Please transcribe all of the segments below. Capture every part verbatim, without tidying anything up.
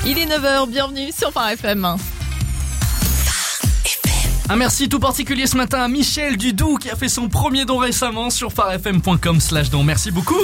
Il est neuf heures, bienvenue sur Phare F M. Un merci tout particulier ce matin à Michel Dudou qui a fait son premier don récemment sur pharefm point com slash don. Merci beaucoup.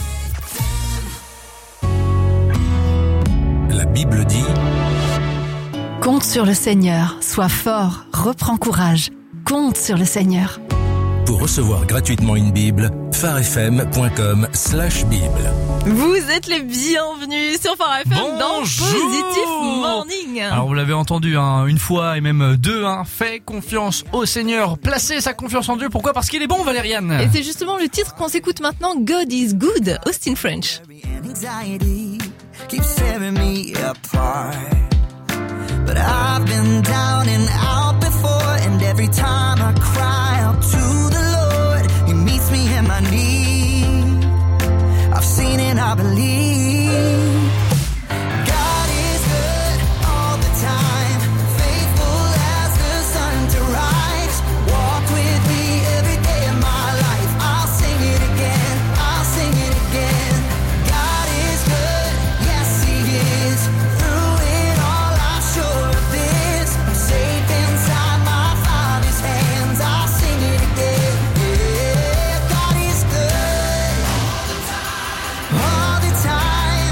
La Bible dit: Compte sur le Seigneur, sois fort, reprends courage. Compte sur le Seigneur. Pour recevoir gratuitement une Bible, pharefm point com slash bible. Vous êtes les bienvenus sur Phare F M dans Bonjour. Positive Morning. Alors vous l'avez entendu hein, une fois et même deux, hein, fais confiance au Seigneur, placez sa confiance en Dieu. Pourquoi ? Parce qu'il est bon, Valériane. Et c'est justement le titre qu'on s'écoute maintenant, God is Good, Austin French. Anxiety keeps tearing me apart, but I've been down and out before, and every time I cry out to the Lord, He meets me in my need. I've seen it, I believe. God is good all the time, faithful as the sun to rise. Walk with me every day of my life. I'll sing it again, I'll sing it again. God is good, yes He is. Through it all I'm sure of this. I'm safe inside my Father's hands. I'll sing it again. Yeah, God is good all the time.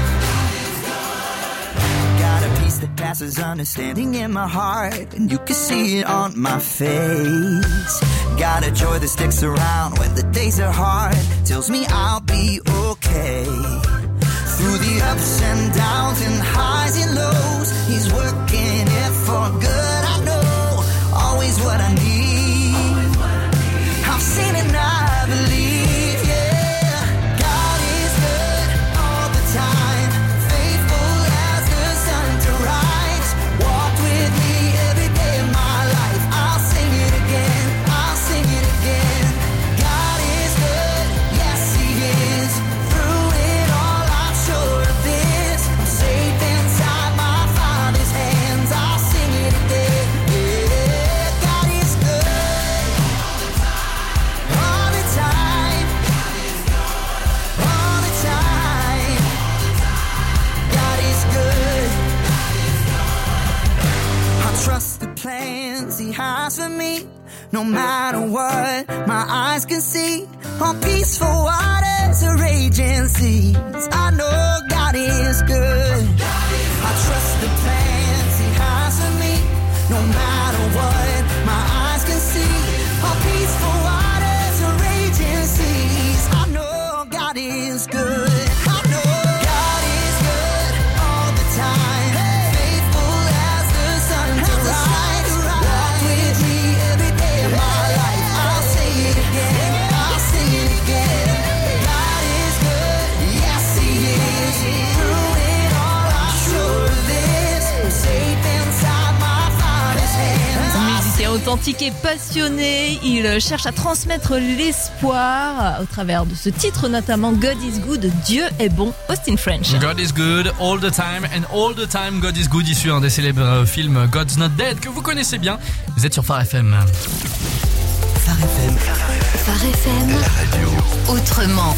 Got a peace that passes understanding in my heart, and you can see it on my face. Got a joy that sticks around when the days are hard, tells me I'll be okay. Through the ups and downs and highs and lows, He's working it for good. I know always what I need. I've seen it and I believe, yeah. God is good all the time, faithful as the sun to rise. Walk with me every day of my life. I'll sing it again, I'll sing it again. God is good, yes He is. Through it all I'm sure of this. I'm safe inside my Father's hands. I'll sing it again, yeah. God is good all the time, all the time. God is good. I trust the plans He has for me. No matter what my eyes can see, on peaceful waters or raging seas, I know God is good. I trust the plans He has for me. No matter what my eyes can see, on peaceful waters or raging seas, I know God is good. I know God is good all the time, faithful as the sun to rise. Walk with me every day of my life. I'll sing it again, I'll sing it again. God is good, yes He is. Through it all I'm sure of this. I'm safe inside my Father's hands. Musicien authentique et passionné, il cherche à transmettre l'espoir au travers de ce titre, notamment God is Good, Dieu est bon, Austin French. God is good all the time and all the time God is good, issu hein, des célèbres films God's Not Dead que vous connaissez bien. Vous êtes sur Phare F M. Phare F M. Phare F M. La radio. Autrement.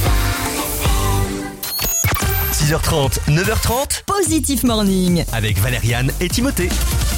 six heures trente, neuf heures trente, Positive Morning. avec Valériane et Timothée.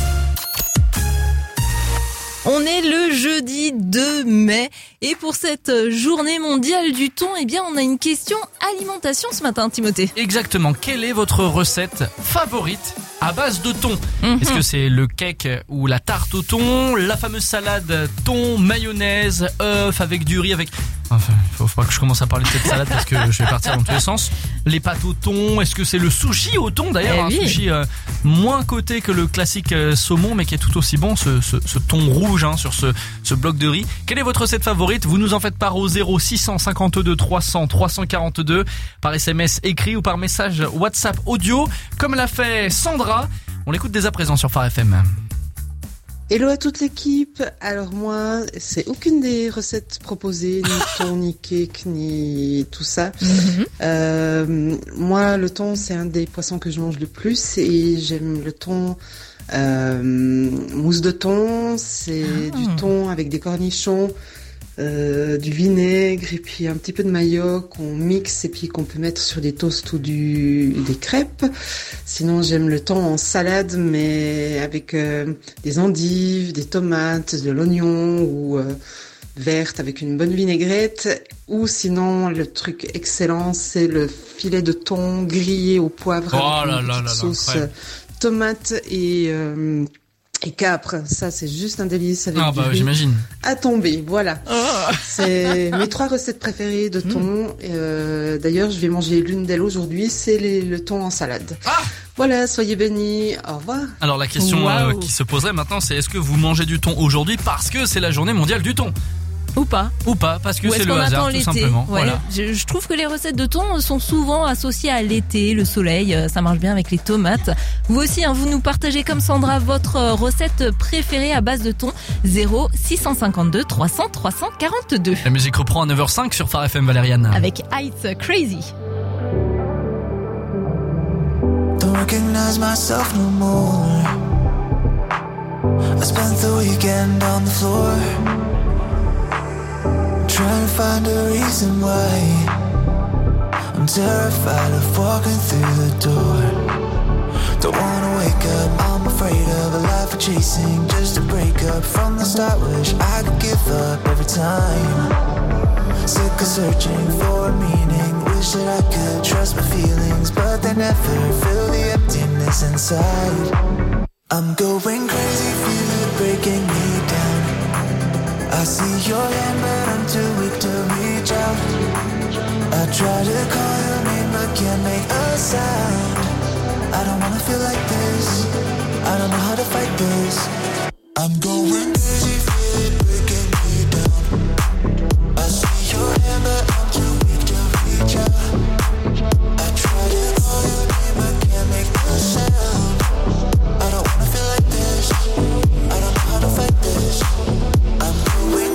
On est le jeudi deux mai et pour cette journée mondiale du thon, eh bien on a une question alimentation ce matin, Timothée. Exactement, quelle est votre recette favorite à base de thon? Mhm. Est-ce que c'est le cake ou la tarte au thon, la fameuse salade thon, mayonnaise, œuf avec du riz, avec... Enfin, il faut pas que je commence à parler de cette salade parce que je vais partir dans tous les sens. Les pâtes au thon, est-ce que c'est le sushi au thon d'ailleurs? Eh Un oui. sushi euh, moins coté que le classique euh, saumon mais qui est tout aussi bon, ce, ce, ce thon rouge hein, sur ce, ce bloc de riz. Quelle est votre recette favorite? Vous nous en faites part au zéro six cent cinquante-deux trois cents trois cent quarante-deux par S M S écrit ou par message WhatsApp audio comme l'a fait Sandra. On l'écoute dès à présent sur Phare F M. Hello à toute l'équipe. Alors moi, c'est aucune des recettes proposées, ni thon, ni cake, ni tout ça. Mhm. Euh, moi, le thon, c'est un des poissons que je mange le plus et j'aime le thon euh, mousse de thon. C'est Ah. du thon avec des cornichons, euh, du vinaigre et puis un petit peu de mayo qu'on mixe et puis qu'on peut mettre sur des toasts ou du, des crêpes. Sinon, j'aime le thon en salade, mais avec euh, des endives, des tomates, de l'oignon ou euh, verte avec une bonne vinaigrette. Ou sinon, le truc excellent, c'est le filet de thon grillé au poivre oh avec là une là petite là sauce là, ouais. tomate et euh, et capre. Ça, c'est juste un délice avec Ah du bah riz j'imagine. à tomber. Voilà. Oh. C'est mes trois recettes préférées de thon. Mmh. Euh, d'ailleurs, je vais manger l'une d'elles aujourd'hui. C'est les, le thon en salade. Ah voilà, soyez bénis. Au revoir. Alors la question wow. euh, qui se poserait maintenant, c'est est-ce que vous mangez du thon aujourd'hui parce que c'est la journée mondiale du thon ? Ou pas. Ou pas, parce que Ou c'est est-ce le qu'on hasard, attend tout l'été simplement. Ouais. Voilà. Je, je trouve que les recettes de thon sont souvent associées à l'été, le soleil, ça marche bien avec les tomates. Vous aussi, hein, vous nous partagez comme Sandra votre recette préférée à base de thon. zéro six cent cinquante-deux trois cents trois cent quarante-deux. La musique reprend à neuf heures cinq sur Phare F M, Valériane. Avec Heights Crazy. Don't recognize myself no more. I spent the weekend on the floor, trying to find a reason why I'm terrified of walking through the door. Don't wanna wake up, I'm afraid of a life of chasing just to break up from the start. Wish I could give up every time. Sick of searching for meaning. Wish that I could trust my feelings, but they never fill the emptiness inside. I'm going crazy, feel it breaking me down. I see your hand, but I'm too weak to reach out. I try to call your name, but can't make a sound. I don't wanna feel like this, I don't know how to fight this. I'm going crazy, feel it breaking me down. I see your hand, but I'm too weak to reach out. I try to call your name, but can't make a sound. I don't wanna feel like this, I don't know how to fight this. I'm going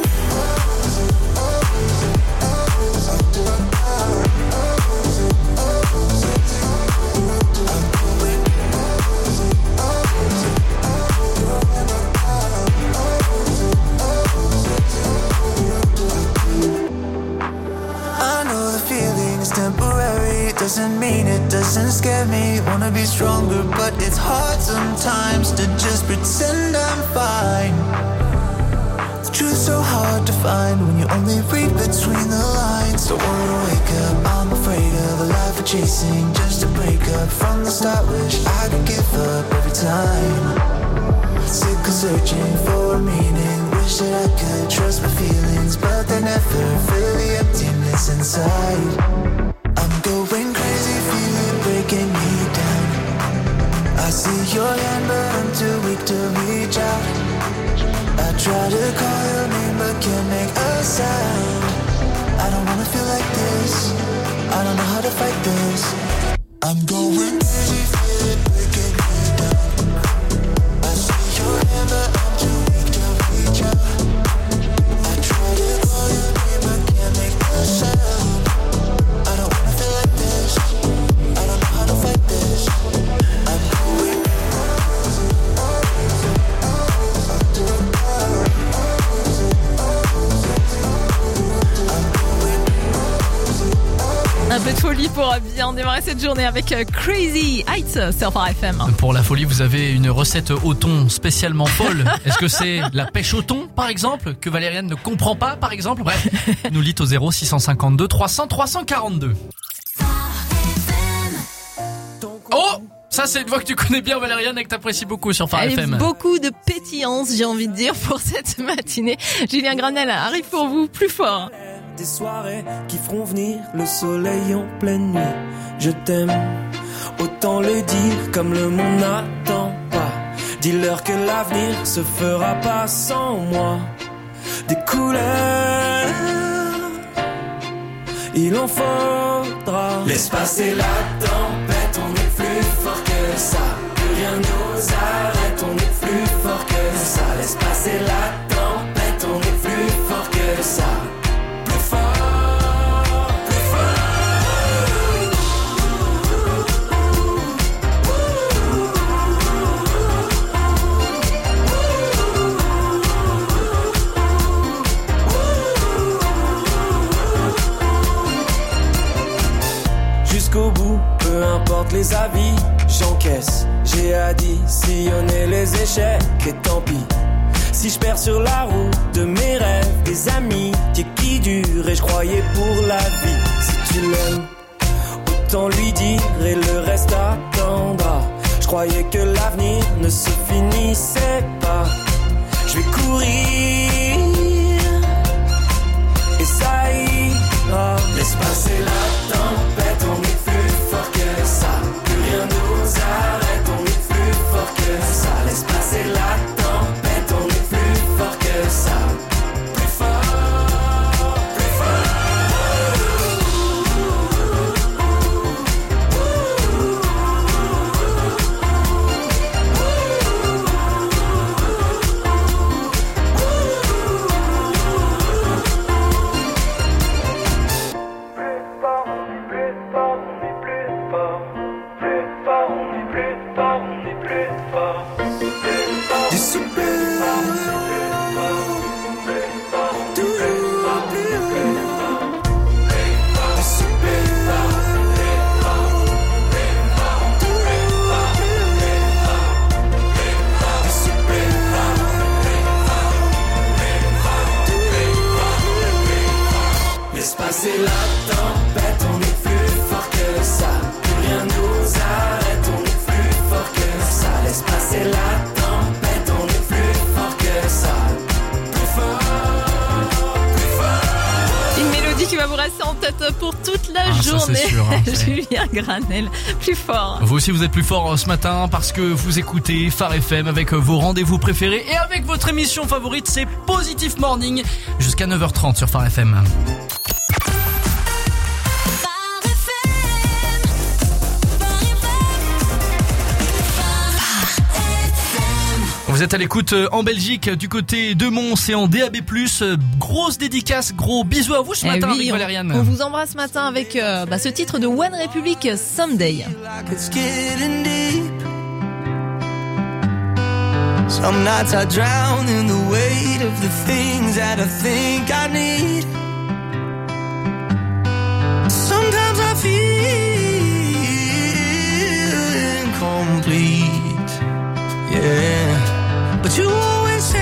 temporary, doesn't mean it doesn't scare me. Wanna be stronger, but it's hard sometimes to just pretend I'm fine. The truth's so hard to find when you only read between the lines. Don't wanna wake up, I'm afraid of a life of chasing just to break up from the start. Wish I could give up every time. Sick of searching for meaning. Wish that I could trust my feelings, but they never fill the emptiness inside. I'm going crazy, feel it breaking me down. I see your hand, but I'm too weak to reach out. I try to call your name, but can't make a sound. I don't wanna feel like this, I don't know how to fight this. I'm going crazy, feel it breaking me down. I see your hand, but I'm too weak to reach out. I try to call your name, but can't make a sound. I don't wanna feel like this, I don't know how to fight this. I'm going Un peu de folie pour bien démarrer cette journée avec Crazy Heights sur Phare F M. Pour la folie, vous avez une recette au thon spécialement folle. Est-ce que c'est la pêche au thon, par exemple, que Valériane ne comprend pas, par exemple? Bref, nous lit au zéro six cent cinquante-deux trois cents trois cent quarante-deux. Oh! Ça, c'est une voix que tu connais bien, Valériane, et que t'apprécies beaucoup sur Phare F M. Beaucoup de pétillance, j'ai envie de dire, pour cette matinée. Julien Granel arrive pour vous plus fort. Des soirées qui feront venir le soleil en pleine nuit. Je t'aime, autant le dire comme le monde n'attend pas. Dis-leur que l'avenir se fera pas sans moi. Des couleurs, il en faudra. Laisse passer la tempête, on est plus fort que ça. Que rien nous arrête, on est plus fort que ça. Laisse passer la tempête, on est plus fort que ça. tes avis, j'encaisse. J'ai additionné les échecs et tant pis. Si je perds sur la route de mes rêves, des amis qui, qui durent et je croyais pour la vie. Si tu l'aimes, autant lui dire et le reste attendra. Je croyais que l'avenir ne se finissait pas. Je vais courir et ça ira. Laisse passer la tempête, on est plus fort que ça. Que rien nous arrête, on est plus fort que ça. Laisse passer la tempête, on est plus fort que ça. Plus fort, plus fort. C'est la tempête, on est plus fort que ça. Que rien nous arrête, on est plus fort que ça. Laisse passer la tempête, on est plus fort que ça. Plus fort, plus fort. Une mélodie qui va vous rester en tête pour toute la ah, journée. Ça, c'est sûr, hein, c'est... Julien Granel, plus fort. Vous aussi, vous êtes plus fort ce matin parce que vous écoutez Phare F M avec vos rendez-vous préférés et avec votre émission favorite, c'est Positive Morning jusqu'à neuf heures trente sur Phare F M. Vous êtes à l'écoute en Belgique, du côté de Mons et en D A B plus. Grosse dédicace, gros bisous à vous ce matin, eh oui, avec on, Valériane. On vous embrasse ce matin avec euh, bah, ce titre de One Republic, Someday. Some nights I drown in the weight of the things that I think I need. Sometimes I feel incomplete, yeah. But you always say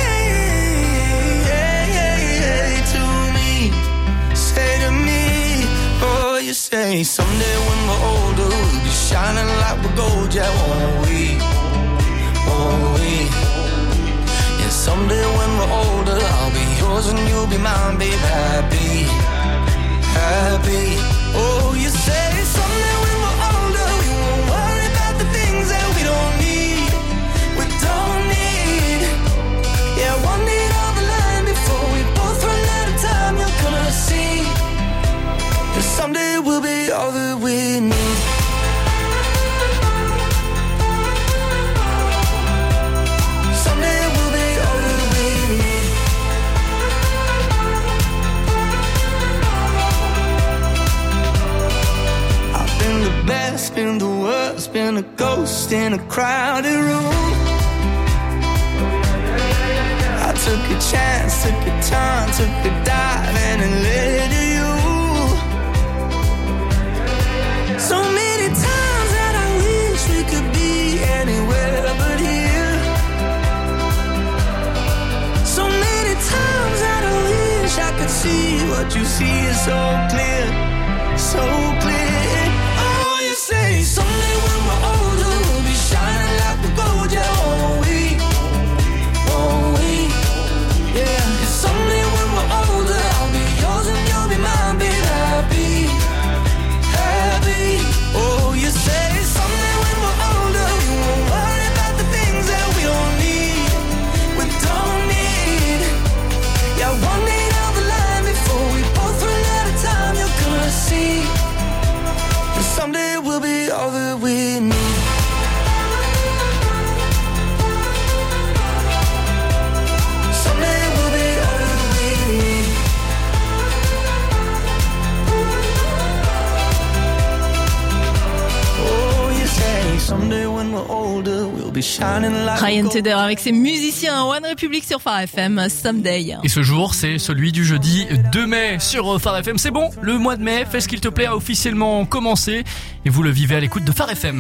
to me, say to me, oh, you say someday when we're older we'll be shining like we're gold, yeah, won't we? Won't we? Yeah, someday when we're older I'll be yours and you'll be mine, babe, happy, happy. Oh, you say someday when we're older we won't worry about the things that we don't need, we don't need. Yeah, one need on the line before we both run out of time. You're gonna see that someday we'll be all that we need. Someday we'll be all that we need. I've been the best, been the worst, been a ghost in a crowded room. I took a chance, took a turn, took a dive and it led to you. So many times that I wish we could be anywhere but here. So many times that I wish I could see what you see is so clear, so clear. Oh, you say someday when we're older we'll be shining like we're gold, yeah, won't we? Won't we? Yeah, someday when we're older I'll be yours and you'll be mine, be happy, happy. Oh, you say someday when we're older we won't worry about the things that we don't need, we don't need. Yeah, one day down the line before we both run out of time, you're gonna see older, we'll be shining like Ryan Tedder avec ses musiciens One Republic sur Phare F M, Someday. Et ce jour, c'est celui du jeudi deux mai sur Phare F M. C'est bon, le mois de mai, fais ce qu'il te plaît, a officiellement commencé. Et vous le vivez à l'écoute de Phare F M.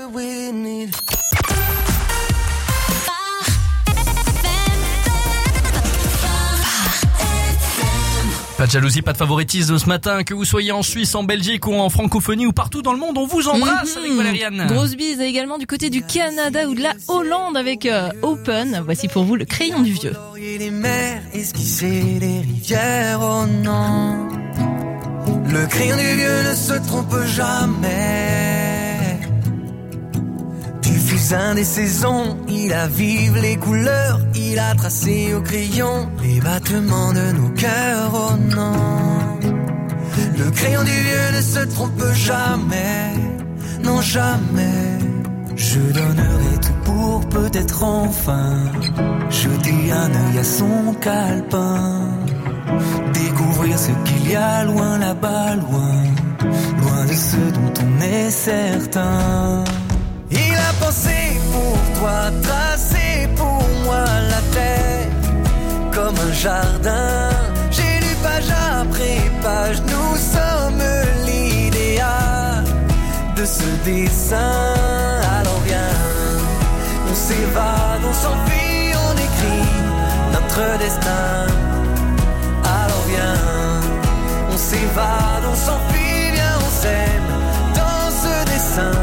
Pas de jalousie, pas de favoritisme ce matin, que vous soyez en Suisse, en Belgique ou en francophonie ou partout dans le monde, on vous embrasse mmh, avec Valériane. Grosse bise également du côté du Canada ou de la Hollande avec euh, Open. Voici pour vous le crayon du vieux. Les mers esquisser les rivières, oh non. Le crayon du vieux ne se trompe jamais. Du fusain des saisons, il avive les couleurs. Il a tracé au crayon les battements de nos cœurs, oh non. Le crayon du vieux ne se trompe jamais, non jamais. Je donnerai tout pour peut-être enfin jeter un œil à son calepin, découvrir ce qu'il y a loin là-bas, loin, loin de ce dont on est certain. Il a pensé pour toi, tracé pour moi la terre comme un jardin. J'ai lu page après page, nous sommes l'idéal de ce dessin. Alors viens, on s'évade, on s'enfuit, on écrit notre destin. Alors viens, on s'évade, on s'enfuit, viens, on s'aime dans ce dessin.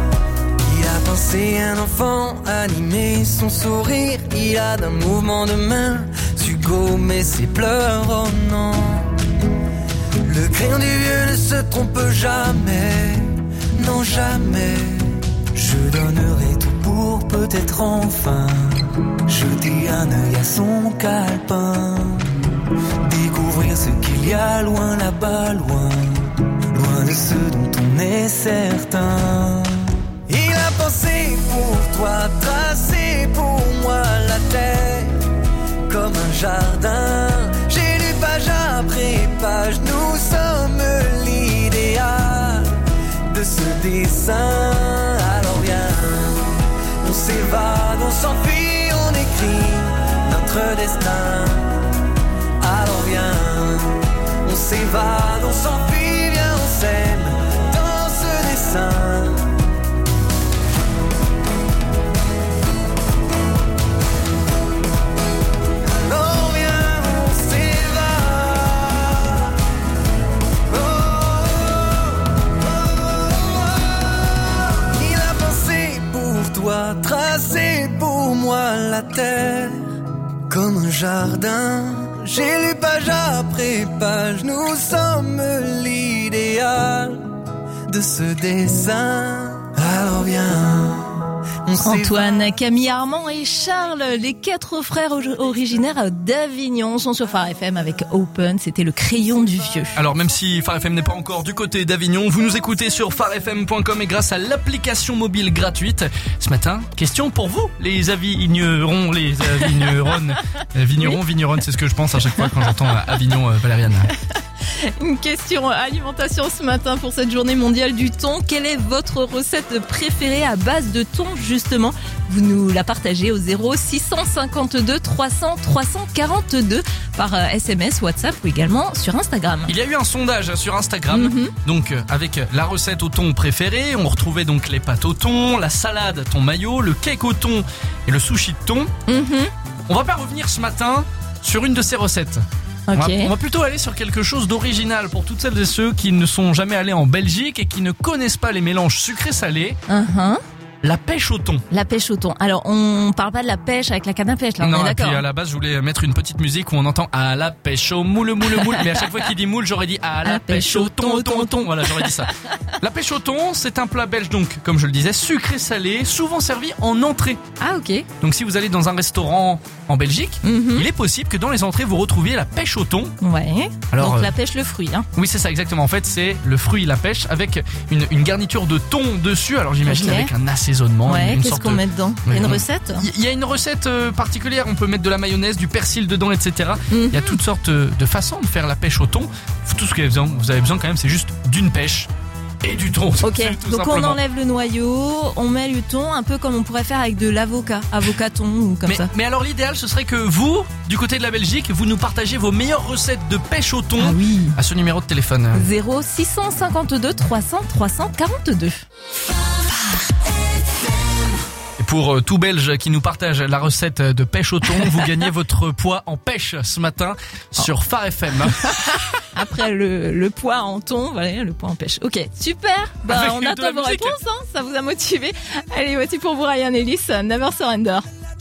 C'est un enfant animé, son sourire, il a d'un mouvement de main su gommer ses pleurs, oh non. Le crayon du vieux ne se trompe jamais, non jamais. Je donnerai tout pour peut-être enfin jeter un œil à son calepin, découvrir ce qu'il y a loin là-bas, loin, loin de ce dont on est certain. Il a pensé pour toi, tracé pour moi la terre comme un jardin. J'ai lu page après page, nous sommes l'idéal de ce dessin. Alors viens, on s'évade, on s'enfuit, on écrit notre destin. Alors viens, on s'évade, on s'enfuit, viens, on s'aime dans ce dessin. Tracé pour moi la terre comme un jardin. J'ai lu page après page, nous sommes l'idéal de ce dessin. Alors viens, on Antoine, Camille, Armand et Charles, les quatre frères originaires d'Avignon, sont sur Phare F M avec Open. C'était le crayon du vieux. Alors même si Phare F M n'est pas encore du côté d'Avignon, vous nous écoutez sur phare f m point com et grâce à l'application mobile gratuite. Ce matin, question pour vous, les avignerons, les avigneronnes, vignerons, vigneronnes, c'est ce que je pense à chaque fois quand j'entends Avignon, euh, Valériane. Une question alimentation ce matin pour cette journée mondiale du thon. Quelle est votre recette préférée à base de thon justement? Vous nous la partagez au zéro six cent cinquante-deux trois cents trois cent quarante-deux par S M S, WhatsApp ou également sur Instagram. Il y a eu un sondage sur Instagram, mm-hmm. donc avec la recette au thon préférée. On retrouvait donc les pâtes au thon, la salade thon mayo, le cake au thon et le sushi de thon. Mm-hmm. On va pas revenir ce matin sur une de ces recettes. Okay. On, va, on va plutôt aller sur quelque chose d'original pour toutes celles et ceux qui ne sont jamais allés en Belgique et qui ne connaissent pas les mélanges sucré-salé. Uh-huh. La pêche au thon. La pêche au thon. Alors, on parle pas de la pêche avec la canne à pêche, là, on non, est d'accord. Non, et puis à la base, je voulais mettre une petite musique où on entend à la pêche au moule, moule, moule. Mais à chaque fois qu'il dit moule, j'aurais dit à la, la pêche, pêche au thon, au thon, au thon. Voilà, j'aurais dit ça. La pêche au thon, c'est un plat belge, donc, comme je le disais, sucré-salé, souvent servi en entrée. Ah, ok. Donc, si vous allez dans un restaurant en Belgique, mm-hmm. il est possible que dans les entrées, vous retrouviez la pêche au thon. Ouais. Alors, donc, euh, la pêche, le fruit, hein. Oui, c'est ça, exactement. En fait, c'est le fruit, la pêche, avec une, une garniture de thon dessus. Alors, j'imagine okay. avec un assaisonnement. Ouais, une qu'est-ce qu'on met dedans? Il y a une recette? Il y a une recette particulière. On peut mettre de la mayonnaise, du persil dedans, et cetera. Mm-hmm. Il y a toutes sortes de façons de faire la pêche au thon. Tout ce que vous avez besoin, vous avez besoin quand même, c'est juste d'une pêche. et du thon. Ok, tout donc simplement. on enlève le noyau, on met le thon, un peu comme on pourrait faire avec de l'avocat, avocat thon ou comme mais, ça. mais alors l'idéal ce serait que vous, du côté de la Belgique, vous nous partagez vos meilleures recettes de pêche au thon Ah oui. à ce numéro de téléphone. zéro six cent cinquante-deux trois cents trois cent quarante-deux. Et pour euh, tout Belge qui nous partage la recette de pêche au thon, vous gagnez votre poids en pêche ce matin sur Phare F M. Après le, le poids en thon, voilà, le poids en pêche. Ok, super. Bah, Avec on de la attend vos musique. réponses, hein. Ça vous a motivé. Allez, voici pour vous Ryan Ellis, Never Surrender.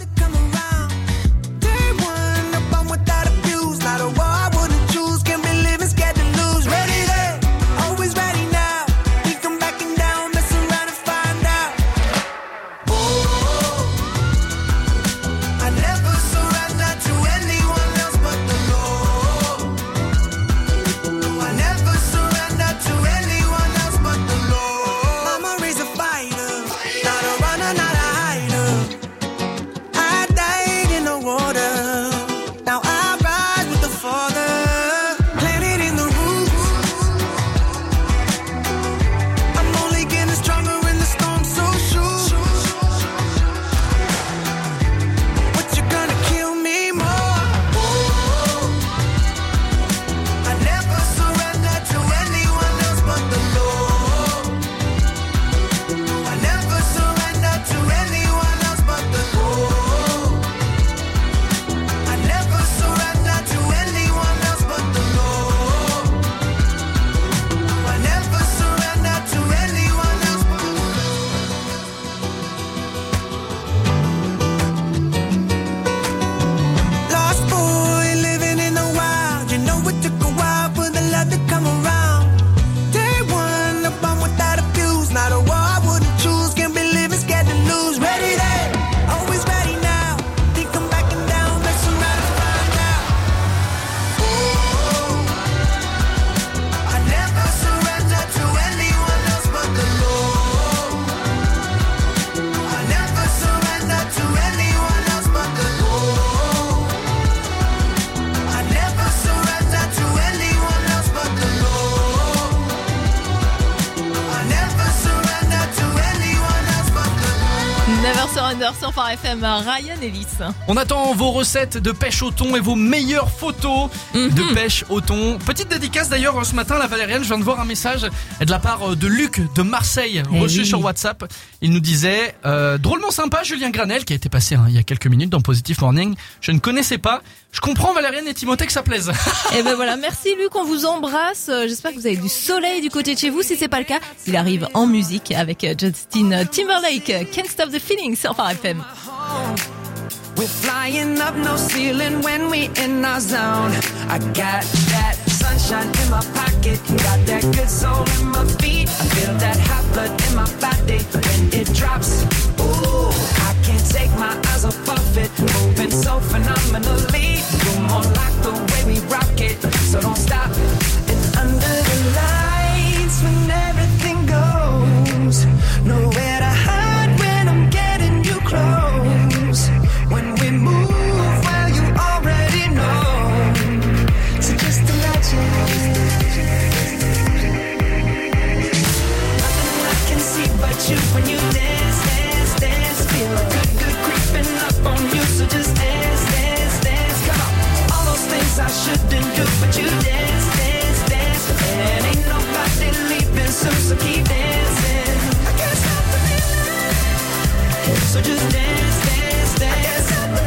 Never Surrender sur Phare F M, Ryan Ellis. On attend vos recettes de pêche au thon et vos meilleures photos Mm-hmm. de pêche au thon. Petite dédicace d'ailleurs ce matin, la Valérienne, je viens de voir un message de la part de Luc de Marseille, Eh reçu oui. sur WhatsApp. Il nous disait euh, drôlement sympa Julien Granel qui a été passé hein, il y a quelques minutes dans Positive Morning. Je ne connaissais pas. Je comprends Valérienne et Timothée que ça plaise. Et ben voilà, merci Luc, on vous embrasse. Euh, J'espère que vous avez du soleil du côté de chez vous. Si c'est pas le cas, il arrive en musique avec euh, Justin Timberlake, Can't Stop the Feeling sur Phare F M. We're flying up no ceiling when we in our zone. I got that sunshine in my pocket, got that good soul in my feet. I feel that hot blood in my body when it drops. Ooh, I can't take my eyes off of it, moving so phenomenally. You're more like the way we rock it, so don't stop. And under the lights when everything goes, nowhere to hide when I'm getting you close. When we move, well, you already know. So just imagine. Nothing I can see but you when you dance, dance, dance. Feel good, good creeping up on you. So just dance, dance, dance. Come on. All those things I shouldn't do, but you dance, dance, dance. And ain't nobody leaving soon, so keep dancing. I can't stop the feeling. So just dance, dance, dance.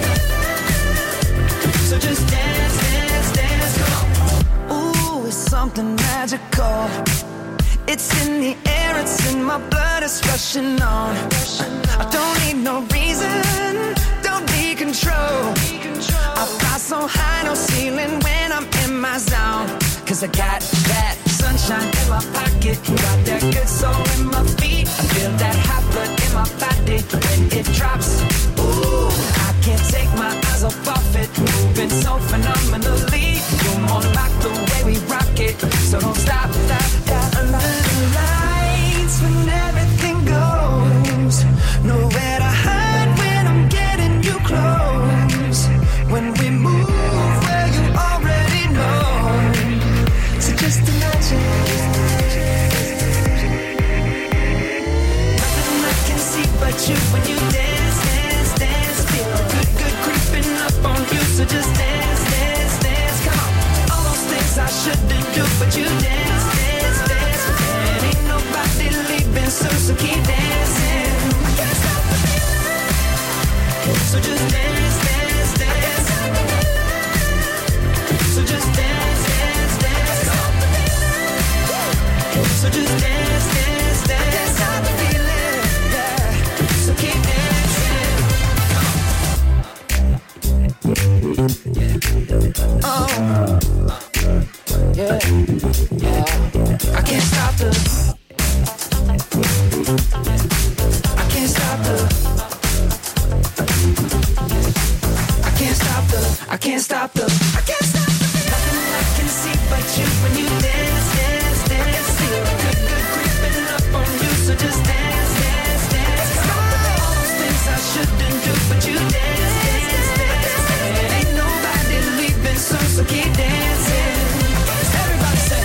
So just dance, dance, dance, come on. Ooh, it's something magical. It's in the air, it's in my blood, it's rushing on. I don't need no reason, don't need control. I fly so high, no ceiling when I'm in my zone. Cause I got that sunshine in my pocket, got that good soul in my feet. I feel that hot blood in my body when it drops. Ooh, I can't take my eyes off of it, moving so phenomenally. You're more like the way we rock it, so don't stop, stop, stop. Under the lights when everything goes, nowhere to hide when I'm getting you close. When we move, well, you already know. So just imagine. So just dance, dance, dance. So just dance, dance, dance. So just dance, dance, dance. Can't stop the feeling, yeah. So keep dancing. Oh, yeah, yeah. I can't stop the. I can't stop the. I can't stop the. I can't stop the. I can't stop the. Nothing I can see but you when you dance, dance, dance. Feel good, good creeping up on you, so just dance, dance, dance. All those things I shouldn't do, but you dance, dance, dance. Ain't nobody leaving soon, so keep dancing. Everybody say.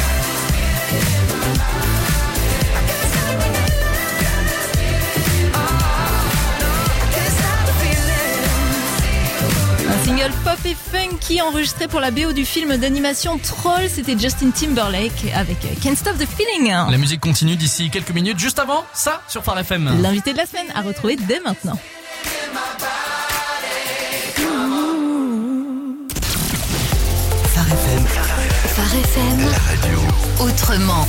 Un single pop et funky enregistré pour la B O du film d'animation Troll, c'était Justin Timberlake avec Can't Stop the Feeling. La musique continue d'ici quelques minutes, juste avant ça sur Phare F M. L'invité de la semaine à retrouver dès maintenant. Phare F M. Phare F M. La radio. Autrement.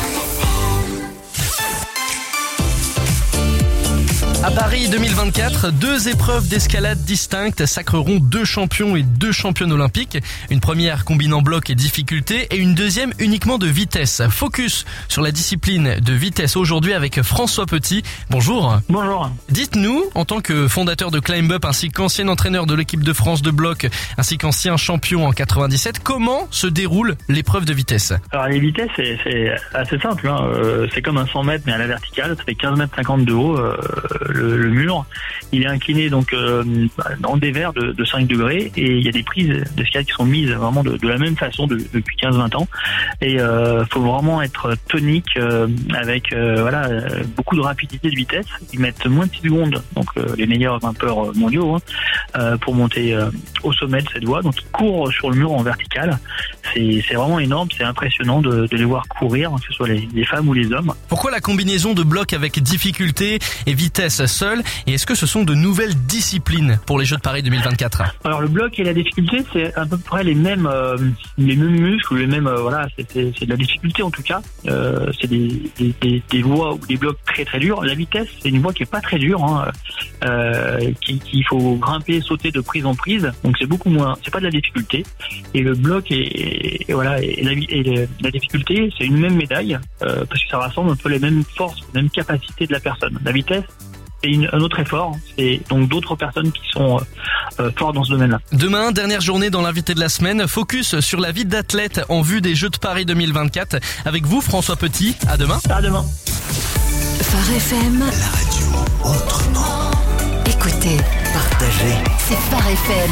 À Paris deux mille vingt-quatre, deux épreuves d'escalade distinctes sacreront deux champions et deux championnes olympiques. Une première combinant bloc et difficulté et une deuxième uniquement de vitesse. Focus sur la discipline de vitesse aujourd'hui avec François Petit. Bonjour. Bonjour. Dites-nous, en tant que fondateur de Climb Up ainsi qu'ancien entraîneur de l'équipe de France de bloc ainsi qu'ancien champion en quatre-vingt-dix-sept, comment se déroule l'épreuve de vitesse? Alors les vitesses, c'est, c'est assez simple. Hein. Euh, c'est comme un cent mètres mais à la verticale. Ça fait quinze mètres cinquante de haut. Euh, Le, le mur, il est incliné donc euh, en dévers de, de cinq degrés et il y a des prises d'escalade qui sont mises vraiment de, de la même façon de, depuis quinze vingt ans et euh, faut vraiment être tonique euh, avec euh, voilà beaucoup de rapidité de vitesse. Ils mettent moins de six secondes, donc euh, les meilleurs grimpeurs mondiaux hein, euh, pour monter euh, au sommet de cette voie. Donc ils courent sur le mur en vertical. C'est, c'est vraiment énorme, c'est impressionnant de, de les voir courir, que ce soit les, les femmes ou les hommes. Pourquoi la combinaison de bloc avec difficulté et vitesse seule? Et est-ce que ce sont de nouvelles disciplines pour les Jeux de Paris deux mille vingt-quatre? Alors le bloc et la difficulté, c'est à peu près les mêmes, euh, les mêmes muscles, les mêmes, euh, voilà, c'est, c'est, c'est de la difficulté en tout cas. Euh, c'est des, des, des, des voies ou des blocs très très durs. La vitesse, c'est une voie qui est pas très dure, hein, euh, qui, qu'il faut grimper, sauter de prise en prise. Donc c'est beaucoup moins, c'est pas de la difficulté. Et le bloc et, et voilà, et la, et la difficulté, c'est une même médaille euh, parce que ça rassemble un peu les mêmes forces, les mêmes capacités de la personne. La vitesse, c'est une, un autre effort, c'est donc d'autres personnes qui sont euh, fortes dans ce domaine-là. Demain, dernière journée dans l'invité de la semaine, focus sur la vie d'athlète en vue des Jeux de Paris deux mille vingt-quatre. Avec vous, François Petit, à demain. À demain. Phare F M. La radio autrement. Écoutez, Partagez. c'est Phare F M.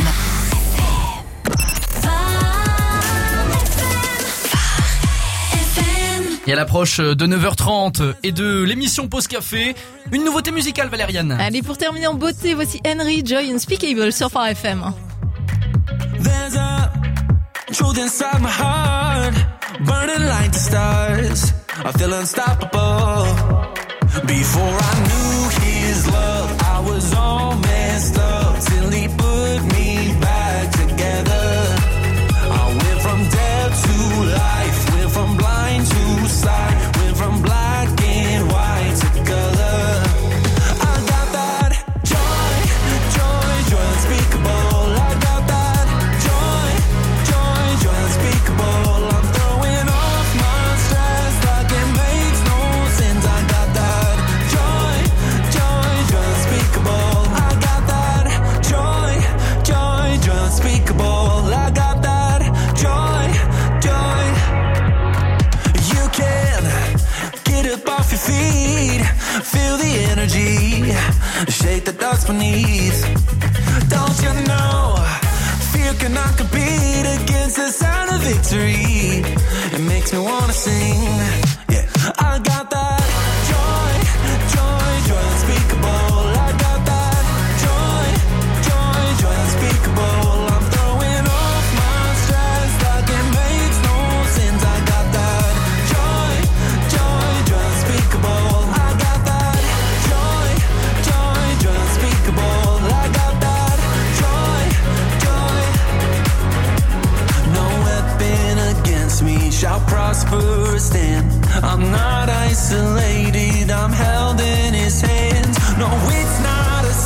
Et à l'approche de neuf heures trente et de l'émission Pause Café, une nouveauté musicale, Valériane. Allez, pour terminer en beauté, voici Henry, Joy Unspeakable sur Phare F M. There's a truth inside my heart, burning like the stars. I feel unstoppable. Before I knew his love, I was all messed up till he put me back together. I went from dead to life, went from blind to sight, went from black and white to color. I got that joy, joy, joy unspeakable. I got that joy, joy, joy unspeakable. I'm throwing off my stress like it makes no sense. I got that joy, joy, joy unspeakable. I got that joy, joy, joy unspeakable. I got that joy, joy. You can get up off your feet, feel the energy, shake the dust beneath. Don't you know, fear cannot compete against the sound of victory. It makes me wanna sing, yeah. I got that joy, joy, joy unspeakable. I got that joy, joy, joy unspeakable. I'm throwing off my stress like it makes no sense. I got that joy, joy, joy unspeakable. I got that joy, joy, joy unspeakable. I got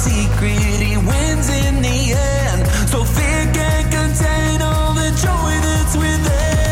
secret, he wins in the end. So fear can't contain all the joy that's within.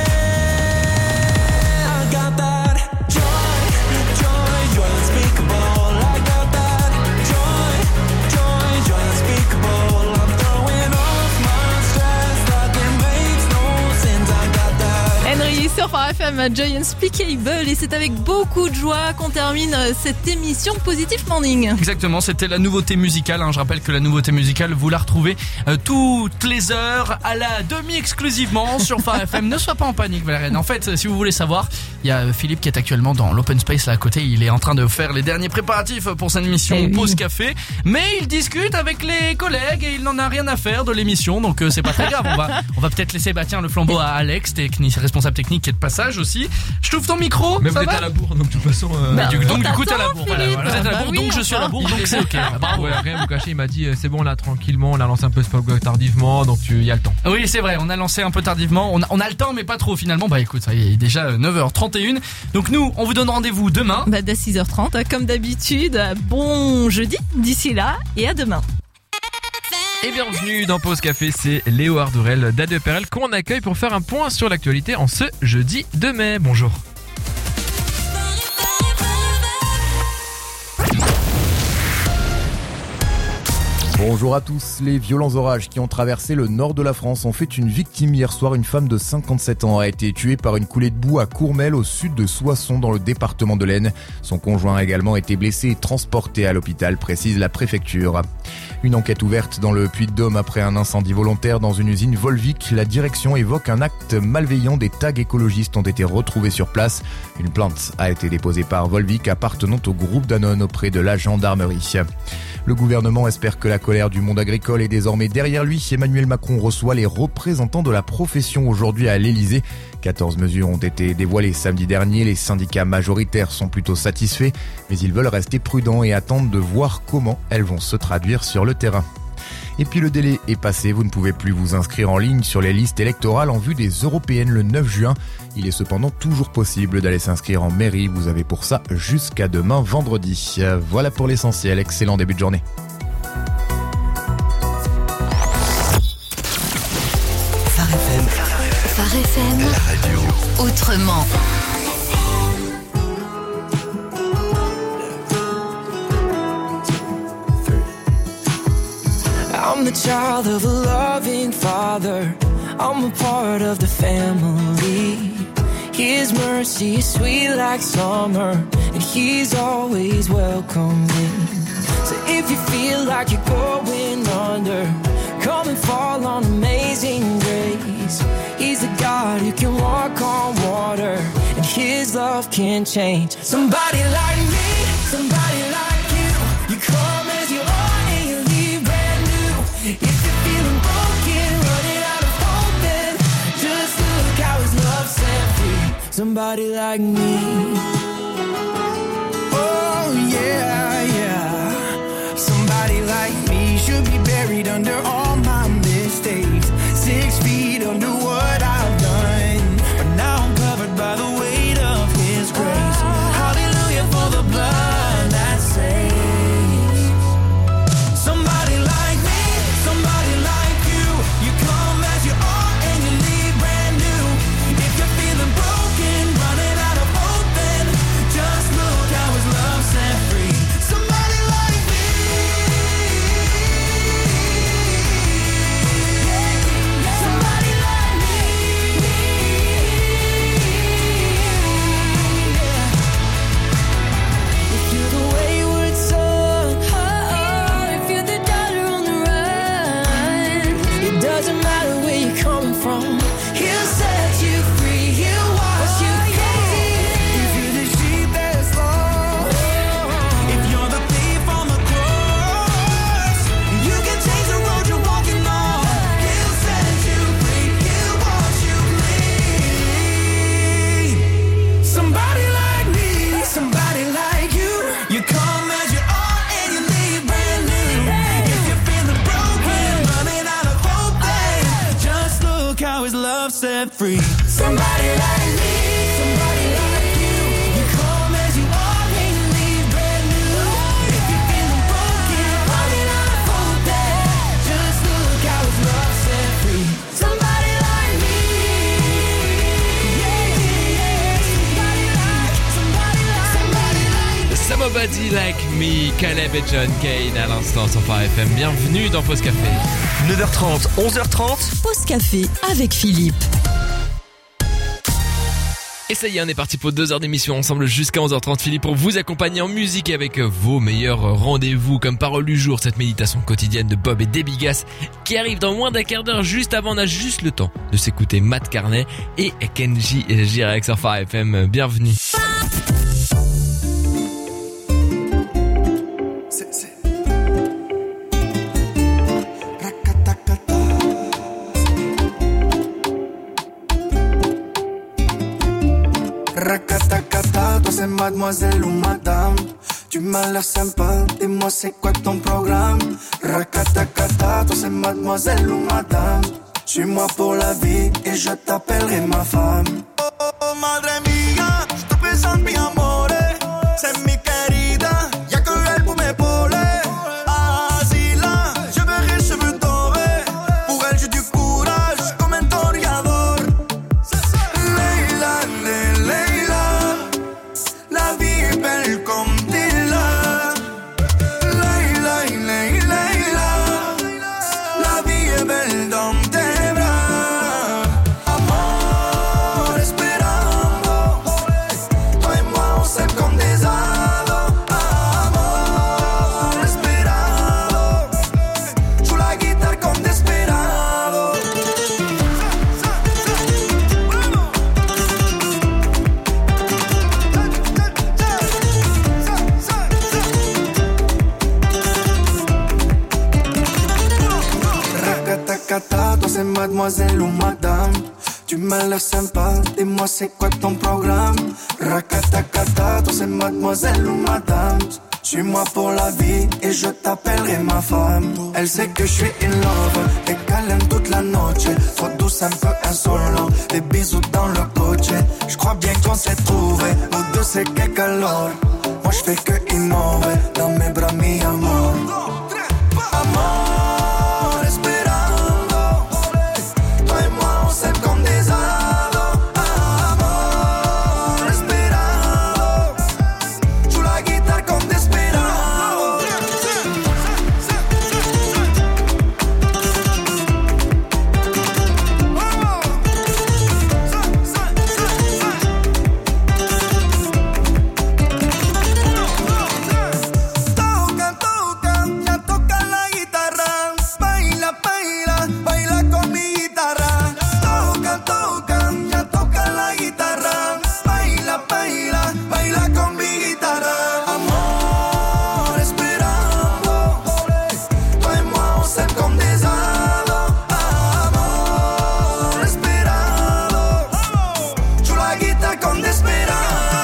I got that joy, joy, joy unspeakable. I got that joy, joy, joy unspeakable. I'm throwing off my stress like it makes no sense. I got that. Henry sur Phare F M, Joy Unspeakable, et c'est avec beaucoup de joie qu'on termine cette émission Positive Morning. Exactement, c'était la nouveauté musicale. Hein. Je rappelle que la nouveauté musicale, vous la retrouvez euh, toutes les heures à la demi exclusivement sur Phare F M. Ne sois pas en panique, Valériane. En fait, si vous voulez savoir, il y a Philippe qui est actuellement dans l'open space là à côté. Il est en train de faire les derniers préparatifs pour cette émission Eh oui. Pause Café. Mais il discute avec les collègues et il n'en a rien à faire de l'émission. Donc euh, c'est pas très grave. On va, on va peut-être laisser bah, tiens, le flambeau à Alex, technique, responsable technique qui est de passage aussi. Je trouve ton micro. Mais ça vous êtes va à la bourre, donc de toute façon. Euh... Bah, du, on donc du coup t'es à la t'attend, bourre. Voilà, Philippe. voilà. Vous êtes à la Bah bourre, oui, donc je suis à la bourre, donc c'est ok. Bravo. Ouais, rien vous cacher, il m'a dit euh, c'est bon là tranquillement, on a lancé un peu ce podcast tardivement, donc il y a le temps. Oui, c'est vrai, on a lancé un peu tardivement, on a, on a le temps mais pas trop finalement. Bah écoute, ça y est, il est déjà neuf heures trente et une. Donc nous, on vous donne rendez-vous demain. Bah, dès six heures trente, comme d'habitude. Bon jeudi d'ici là et à demain. Et bienvenue dans Pause Café, c'est Léo Ardurel d'A deux P R L qu'on accueille pour faire un point sur l'actualité en ce jeudi deux mai. Bonjour. Bonjour à tous. Les violents orages qui ont traversé le nord de la France ont fait une victime hier soir. Une femme de cinquante-sept ans a été tuée par une coulée de boue à Courmel, au sud de Soissons, dans le département de l'Aisne. Son conjoint a également été blessé et transporté à l'hôpital, précise la préfecture. Une enquête ouverte dans le Puy-de-Dôme après un incendie volontaire dans une usine Volvic. La direction évoque un acte malveillant. Des tags écologistes ont été retrouvés sur place. Une plainte a été déposée par Volvic appartenant au groupe Danone auprès de la gendarmerie. Le gouvernement espère que la colère du monde agricole est désormais derrière lui. Emmanuel Macron reçoit les représentants de la profession aujourd'hui à l'Elysée. quatorze mesures ont été dévoilées samedi dernier. Les syndicats majoritaires sont plutôt satisfaits, mais ils veulent rester prudents et attendent de voir comment elles vont se traduire sur le terrain. Et puis le délai est passé, vous ne pouvez plus vous inscrire en ligne sur les listes électorales en vue des européennes le neuf juin. Il est cependant toujours possible d'aller s'inscrire en mairie, vous avez pour ça jusqu'à demain vendredi. Voilà pour l'essentiel, excellent début de journée. Phare F M. Phare F M. La radio. Autrement. I'm the child of a loving father. I'm a part of the family. His mercy is sweet like summer, and he's always welcoming. So if you feel like you're going under, come and fall on Amazing Grace. He's the God who can walk on water, and his love can change. Somebody like me, somebody like you. You come as you are and you leave brand new. If you're feeling broken, running out of hope, then just look how his love set free. Somebody like me. Oh yeah, yeah. Somebody like me should be buried under all my mistakes. Six feet under what I've done, but now I'm covered by the weight of his grace. Hallelujah for the blood that saves. Somebody like me, somebody like you. You come as you are and you leave brand new. If you're feeling broken, running out of hope, then just look how his love set free. Somebody like me. Somebody like me. If you're the wayward son, oh, if you're the daughter on the run, it doesn't matter where you're coming from. He'll set you free. He'll wash you clean. If you're the sheep that's lost, if you're the thief on the cross, you can change the road you're walking on. He'll set you free. He'll wash you clean. Somebody like me, somebody like you. You come as you are and you leave brand new. If you're feeling broken, running out of hope, then just look how his love set free. Somebody like me, somebody like you. You come as you are and you leave brand new. If you're feeling broken, running out Nobody Like Me, Caleb et John Kane à l'instant sur Phare F M. Bienvenue dans Pause Café. neuf heures trente, onze heures trente. Pause Café avec Philippe. Et ça y est, on est parti pour deux heures d'émission ensemble jusqu'à onze heures trente. Philippe pour vous accompagner en musique avec vos meilleurs rendez-vous comme parole du jour, cette méditation quotidienne de Bob et Debbie Gass qui arrive dans moins d'un quart d'heure. Juste avant, on a juste le temps de s'écouter Matt Carney et Kenji Girac sur Phare F M. Bienvenue. C'est, c'est. Rakatakata, toi c'est mademoiselle ou madame. Tu m'as l'air sympa, dis-moi c'est quoi ton programme. Rakatakata, toi c'est mademoiselle ou madame. Suis-moi pour la vie et je t'appellerai ma femme. Oh oh oh madre mía, je te présente mi amore. C'est mi querida, y'a que elle pour m'épauler. Así là, je verrai cheveux dorés. Pour elle j'ai du courage comme un toreador. Leila, Leila, la vie est belle comme Dila. Leila, Leila, la vie est belle dans tes bras. Amor, esperando. Toi et moi on s'aime comme des ados. Amor, esperando. Joue la guitare comme Desperado. Rakatakata, toi c'est mademoiselle ou madame. Tu m'as l'air sympa, dis-moi c'est quoi ton programme. Rakatakata, toi c'est mademoiselle ou madame. Suis-moi pour la vie et je t'appellerai ma femme. Elle sait que je suis in love et qu'elle aime toute la noche. Trop douce, un peu insolent, des bisous dans le coche. Je crois bien qu'on s'est trouvé, nous deux c'est que calor. Moi je fais que innover, dans mes bras mi amor. Amor, esperando. Toi et moi on s'aime comme des ados. Amor, esperando. Joue la guitare comme Desperado. Toca, toca, ya toca la guitarra. Baila, baila, baila con mi guitarra. Toca, toca, ya toca la guitarra. Baila, baila, baila con mi guitarra. Amor, esperando. Toi et moi on s'aime comme des ados. Amor, esperando. Joue la guitare comme Desperado.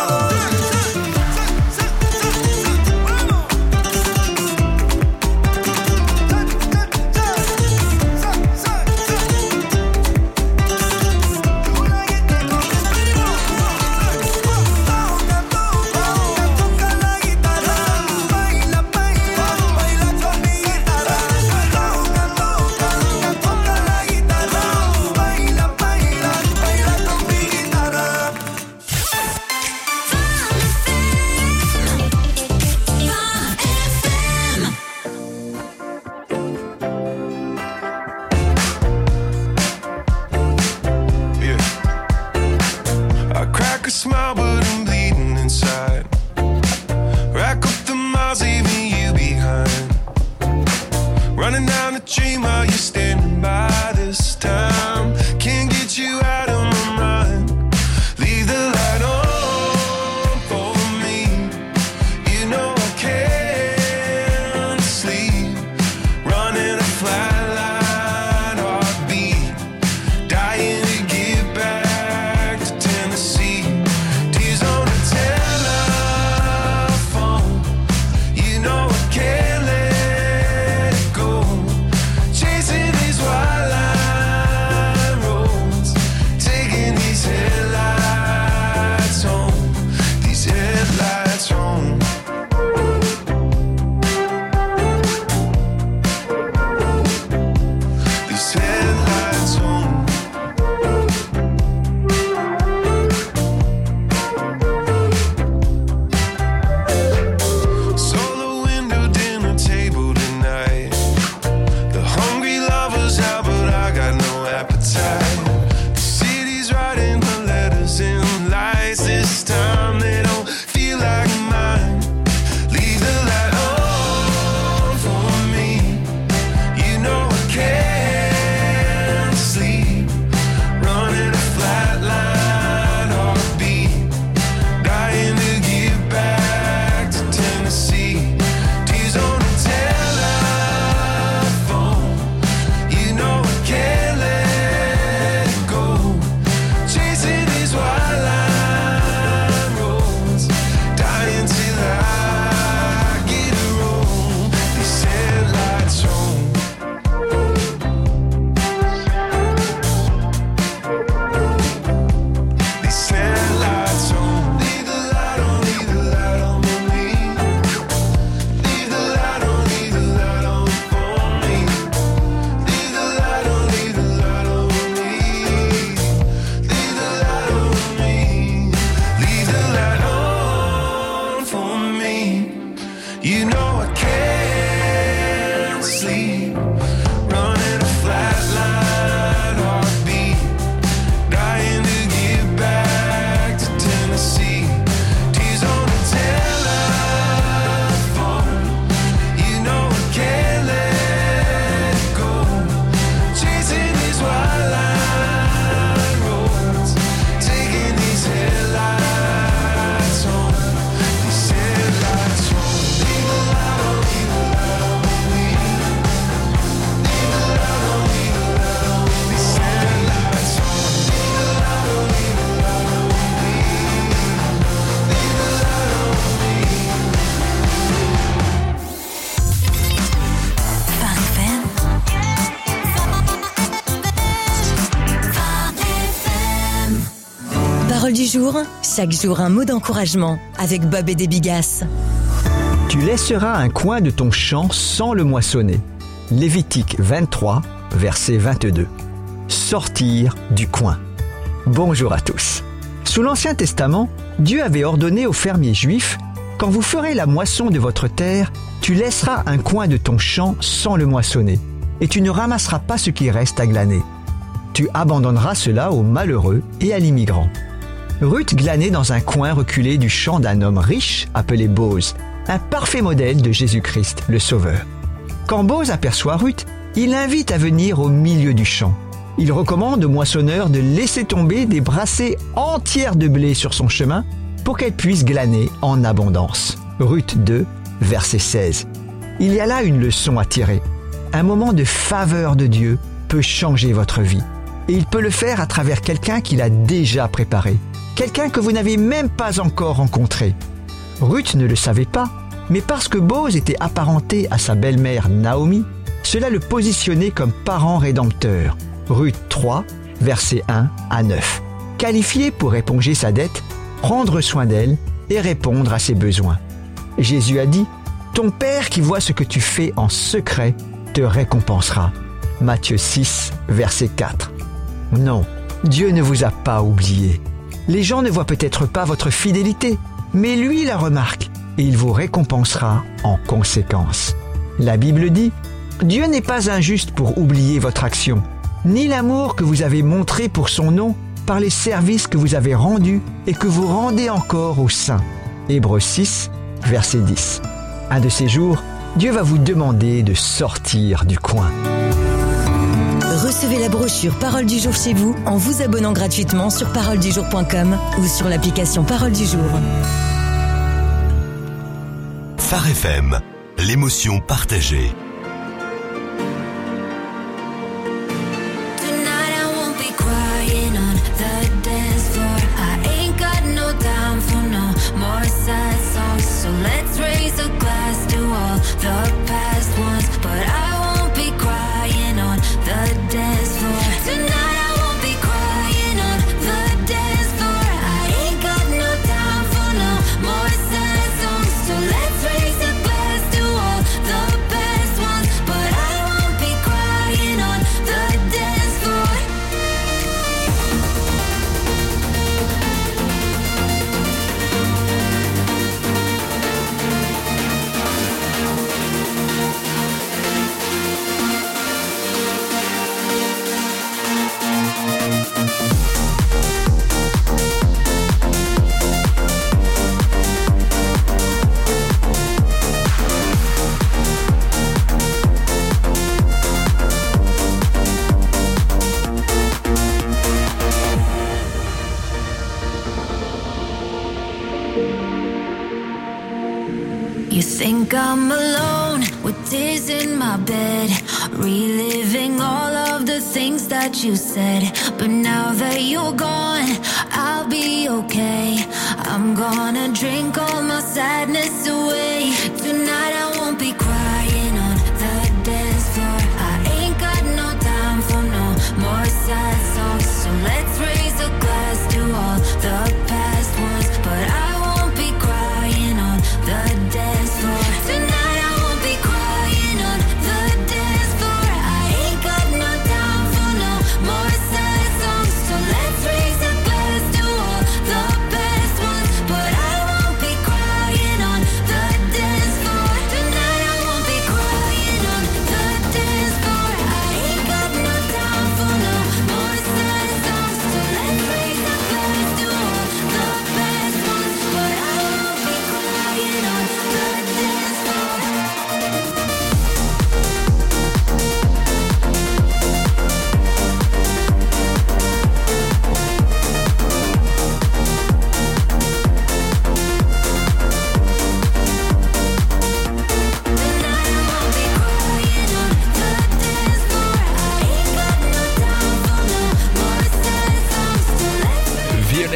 I crack a smile, but I'm bleeding inside. Rack up the miles, leaving you behind. Running down the dream while you're standing by this time. Can't get you out of my mind. Leave the light on for me. You know I can't sleep. Running a flatline heartbeat. Dying to get back to Tennessee. Tears on the telephone. You know I can't let it go. Chasing these wild line roads. du jour, chaque jour un mot d'encouragement avec Bob et des Bigasses. Tu laisseras un coin de ton champ sans le moissonner. Lévitique vingt-trois, verset vingt-deux. Sortir du coin. Bonjour à tous. Sous l'Ancien Testament, Dieu avait ordonné aux fermiers juifs « Quand vous ferez la moisson de votre terre, tu laisseras un coin de ton champ sans le moissonner, et tu ne ramasseras pas ce qui reste à glaner. Tu abandonneras cela aux malheureux et à l'immigrant. » Ruth glanait dans un coin reculé du champ d'un homme riche appelé Boz, un parfait modèle de Jésus-Christ, le Sauveur. Quand Boz aperçoit Ruth, il l'invite à venir au milieu du champ. Il recommande au moissonneur de laisser tomber des brassées entières de blé sur son chemin pour qu'elle puisse glaner en abondance. Ruth deux, verset seize. Il y a là une leçon à tirer. Un moment de faveur de Dieu peut changer votre vie. Et il peut le faire à travers quelqu'un qu'il a déjà préparé. Quelqu'un que vous n'avez même pas encore rencontré. Ruth ne le savait pas, mais parce que Boz était apparenté à sa belle-mère Naomi, cela le positionnait comme parent rédempteur. Ruth trois, versets un à neuf. Qualifié pour éponger sa dette, prendre soin d'elle et répondre à ses besoins. Jésus a dit « Ton Père qui voit ce que tu fais en secret te récompensera. » Matthieu six, verset quatre. Non, Dieu ne vous a pas oublié. Les gens ne voient peut-être pas votre fidélité, mais lui la remarque et il vous récompensera en conséquence. La Bible dit « Dieu n'est pas injuste pour oublier votre action, ni l'amour que vous avez montré pour son nom par les services que vous avez rendus et que vous rendez encore aux saints. » Hébreux six, verset dix. Un de ces jours, Dieu va vous demander de sortir du coin. Recevez la brochure Parole du jour chez vous en vous abonnant gratuitement sur parole du jour point com ou sur l'application Parole du jour. Phare F M, l'émotion partagée. You think I'm alone with tears in my bed, reliving all of the things that you said. But now that you're gone, I'll be okay. I'm gonna drink all my sadness away. Tonight I won't be crying on the dance floor. I ain't got no time for no more sad songs. So let's raise a glass to all the past ones. But I won't be crying on the dance floor. Tonight I won't be crying on the dance floor. I ain't got no time for no more sad songs. So let's raise a glass to all the best ones. But I won't be crying on the dance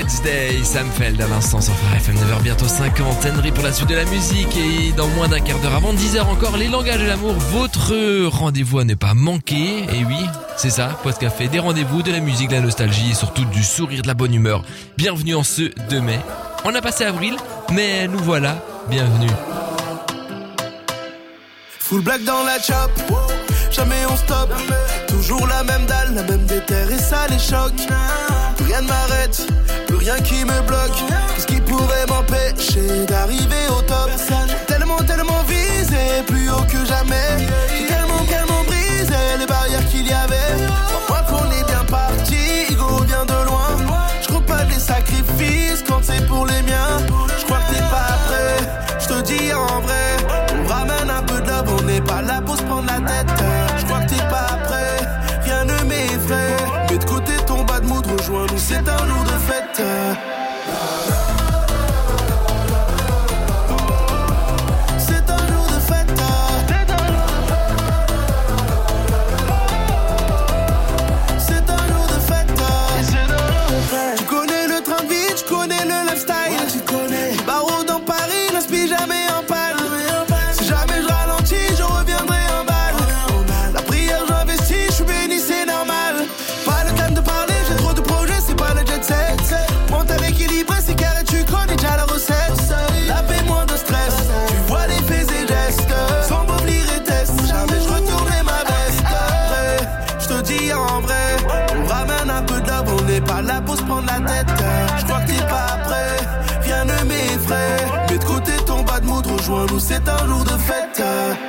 Wednesday, Sam Feld à l'instant sur F M, neuf heures bientôt cinquante. Henry pour la suite de la musique et dans moins d'un quart d'heure avant dix heures encore, les langages de l'amour, votre rendez-vous à ne pas manquer. Et oui, c'est ça, Pause Café, des rendez-vous, de la musique, de la nostalgie et surtout du sourire, de la bonne humeur. Bienvenue en ce deux mai. On a passé avril, mais nous voilà, bienvenue. Full black dans la chop, jamais on stop. Toujours la même dalle, la même déterre et ça les choque. Plus rien ne m'arrête, plus rien qui me bloque. Qu'est-ce qui pourrait m'empêcher d'arriver au top? J'ai tellement, tellement visé, plus haut que jamais. J'ai tellement, tellement brisé les barrières qu'il y avait. Crois qu'on est bien parti, Igo vient de loin. Je crois pas des sacrifices quand c'est pour les miens. Je crois que t'es pas prêt, je te dis en vrai. On ramène un peu de love, on n'est pas là pour se prendre la tête. Je crois que t'es pas prêt, rien ne m'effraie. Mets de côté ton bas de mood, rejoins-nous, c'est un jour de fête. C'est un jour de fête. C'est un jour de fête. Tu connais le train de vie, tu connais le lifestyle. Tu connais barreau dans Paris, n'inspire jamais en panne. Si jamais je ralentis, je reviendrai en balle. La prière, j'investis, je suis béni, c'est normal. Pas le calme de parler, j'ai trop de projets, c'est pas le jet set. Mental équilibré, c'est carré, tu connais déjà la recette. La paix, moins de stress, tu vois les faits et gestes. Sans m'obliger et test, jamais je retournerai ma veste. Après, je te dis en vrai, on ramène un peu de love, on n'est pas là pour se prendre la tête. Je crois que t'es pas prêt, rien ne m'effraie. Mets de côté ton bas de mood, rejoins-nous, c'est un jour de fête.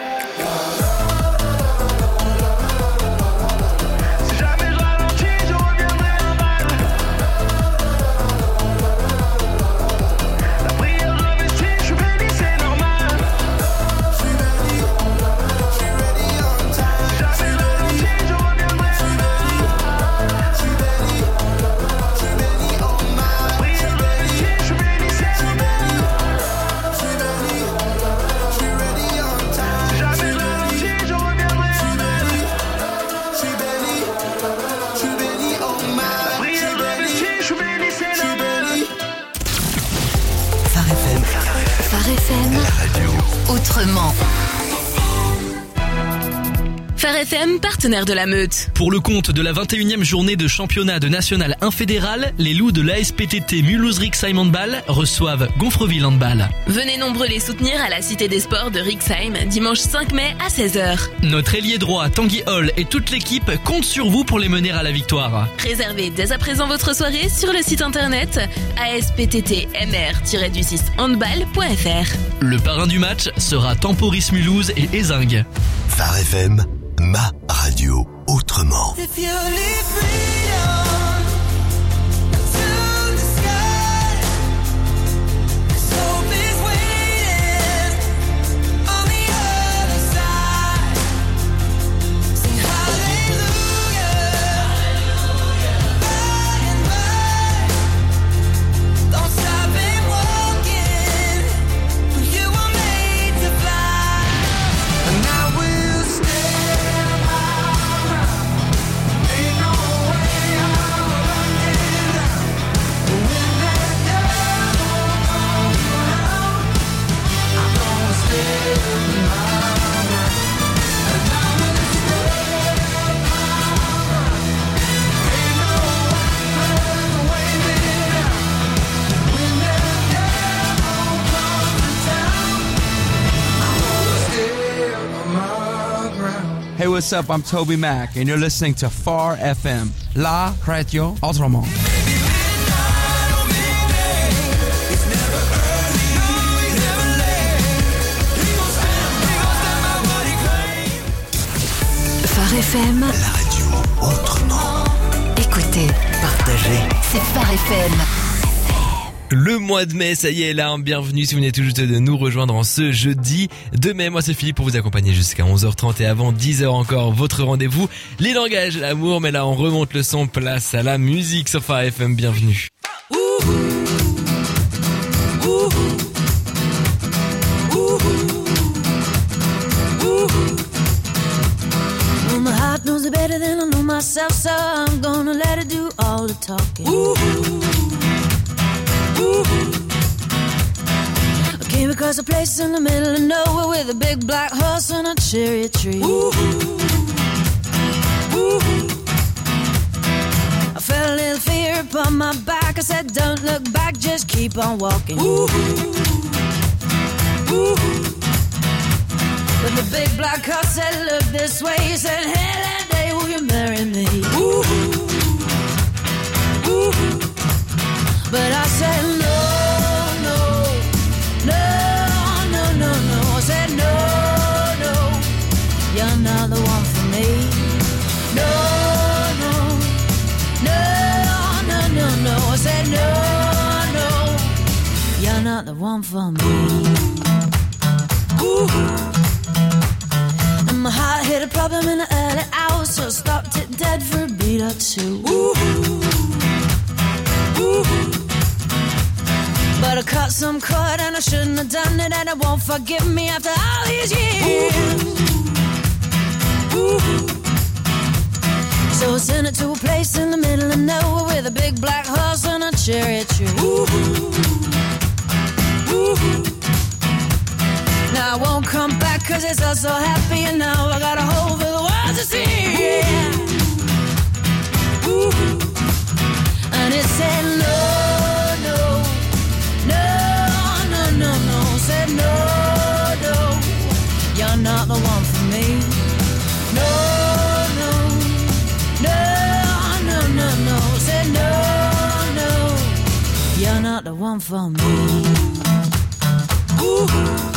Autrement. Phare F M, partenaire de la Meute. Pour le compte de la vingt et unième journée de championnat de national infédéral, les loups de l'A S P T T Mulhouse-Rixheim Handball reçoivent Gonfreville Handball. Venez nombreux les soutenir à la Cité des Sports de Rixheim, dimanche cinq mai à seize heures. Notre ailier droit, Tanguy Hall, et toute l'équipe comptent sur vous pour les mener à la victoire. Réservez dès à présent votre soirée sur le site internet a s p t t m r du six handball point f r. Le parrain du match sera Temporis Mulhouse et Ézingue. Phare F M, ma radio autrement. Hey, what's up? I'm Toby Mac, and you're listening to Phare F M, la radio autrement. Phare F M, la radio autrement. Écoutez, partagez, c'est Phare F M. Le mois de mai, ça y est là, bienvenue si vous venez tout juste de nous rejoindre en ce jeudi de mai. Moi c'est Philippe pour vous accompagner jusqu'à onze heures trente et avant dix heures encore votre rendez-vous. Les langages, l'amour, mais là on remonte le son, place à la musique sur Phare F M, bienvenue. My heart knows it better than I know myself, so I'm gonna let it do all the talking. Ooh. I came across a place in the middle of nowhere with a big black horse and a cherry tree. I felt a little fear upon my back. I said, don't look back, just keep on walking. But the big black horse said, look this way. He said, hey, that day will you marry me? But I said, no, no, no, no, no, no. I said, no, no, you're not the one for me. No, no, no, no, no, no. I said, no, no, you're not the one for me. And my heart hit a problem in the early hours, so I stopped it dead for a beat or two. But I cut some cord and I shouldn't have done it, and it won't forgive me after all these years. So I sent it to a place in the middle of nowhere with a big black horse and a cherry tree. Now I won't come back cause it's all so happy, and now I got a hole for the world to see. And it said no, no, no, no, no, no. Said no, no, you're not the one for me. No, no, no, no, no, no. Said no, no, you're not the one for me. Ooh.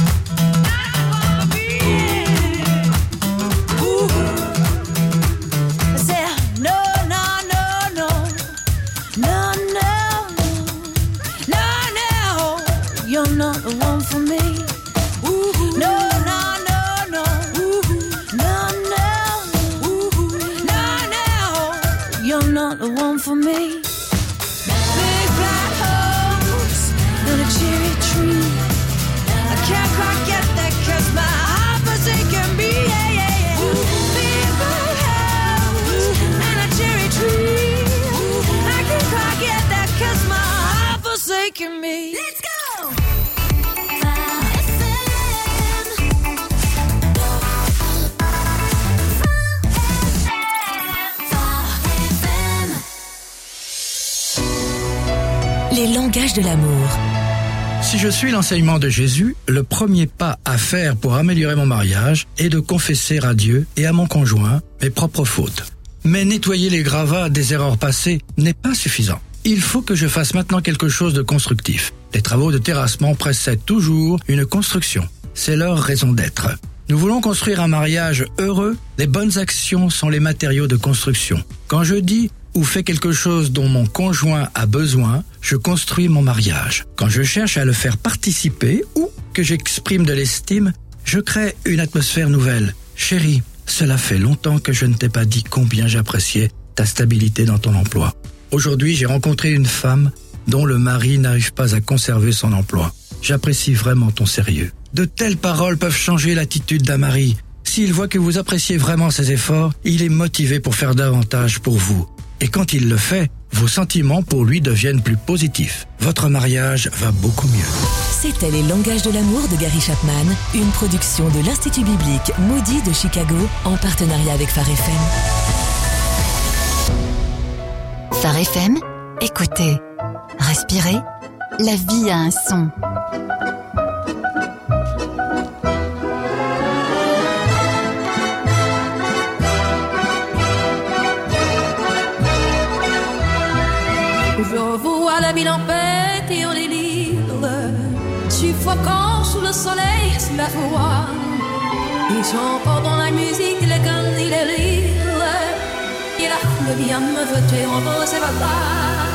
Not the one for me. Ooh, no, no, no, no. Ooh, no, no. Ooh, no, no. You're not the one for me. Big black horse and a cherry tree. I can't quite get that cause my heart forsaken me. Yeah, yeah, yeah. Big black horse and a cherry tree. I can't quite get that cause my heart forsaken me. Let's go! Les langages de l'amour. Si je suis l'enseignement de Jésus, le premier pas à faire pour améliorer mon mariage est de confesser à Dieu et à mon conjoint mes propres fautes. Mais nettoyer les gravats des erreurs passées n'est pas suffisant. Il faut que je fasse maintenant quelque chose de constructif. Les travaux de terrassement précèdent toujours une construction. C'est leur raison d'être. Nous voulons construire un mariage heureux. Les bonnes actions sont les matériaux de construction. Quand je dis ou fais quelque chose dont mon conjoint a besoin, je construis mon mariage. Quand je cherche à le faire participer ou que j'exprime de l'estime, je crée une atmosphère nouvelle. Chérie, cela fait longtemps que je ne t'ai pas dit combien j'appréciais ta stabilité dans ton emploi. Aujourd'hui, j'ai rencontré une femme dont le mari n'arrive pas à conserver son emploi. J'apprécie vraiment ton sérieux. De telles paroles peuvent changer l'attitude d'un mari. S'il voit que vous appréciez vraiment ses efforts, il est motivé pour faire davantage pour vous. Et quand il le fait, vos sentiments pour lui deviennent plus positifs. Votre mariage va beaucoup mieux. C'était Les langages de l'amour de Gary Chapman, une production de l'Institut biblique Moody de Chicago en partenariat avec Phare F M. Phare F M, écoutez, respirez, la vie a un son. Je vois la ville en fête et en délire, suffocant sous le soleil, sous la foi. Ils sont pendant la musique, les guns et les rires. Et la foule vient me voter en beau, c'est pas grave.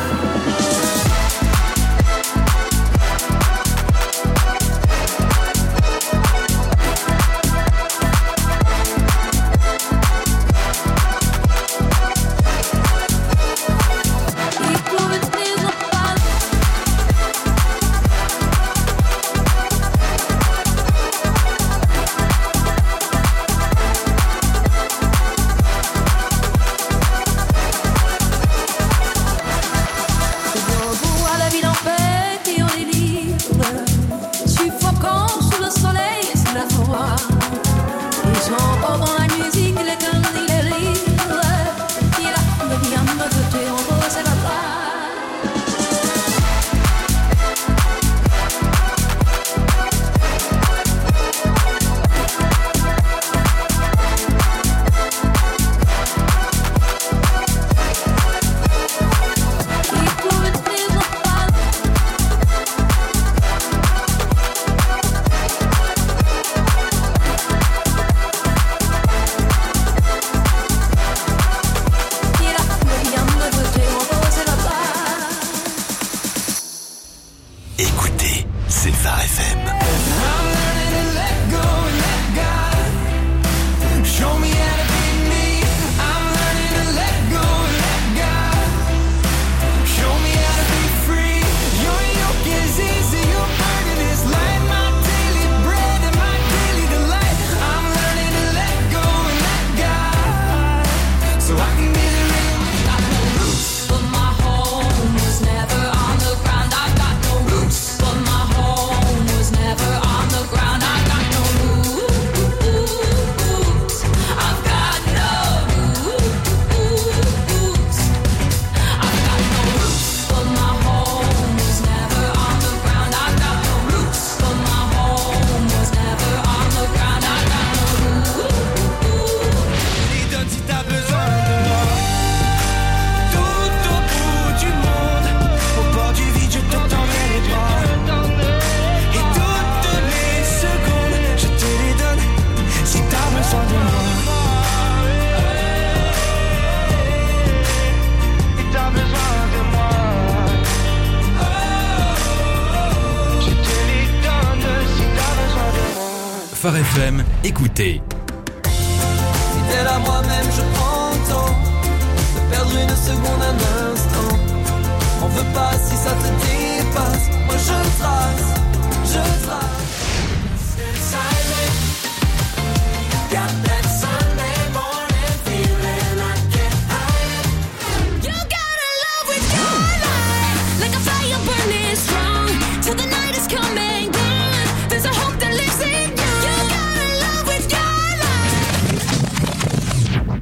F M, écoutez. Fidèle à moi-même, je prends le temps de perdre une seconde, un instant. On veut pas si ça te dépasse, moi je trace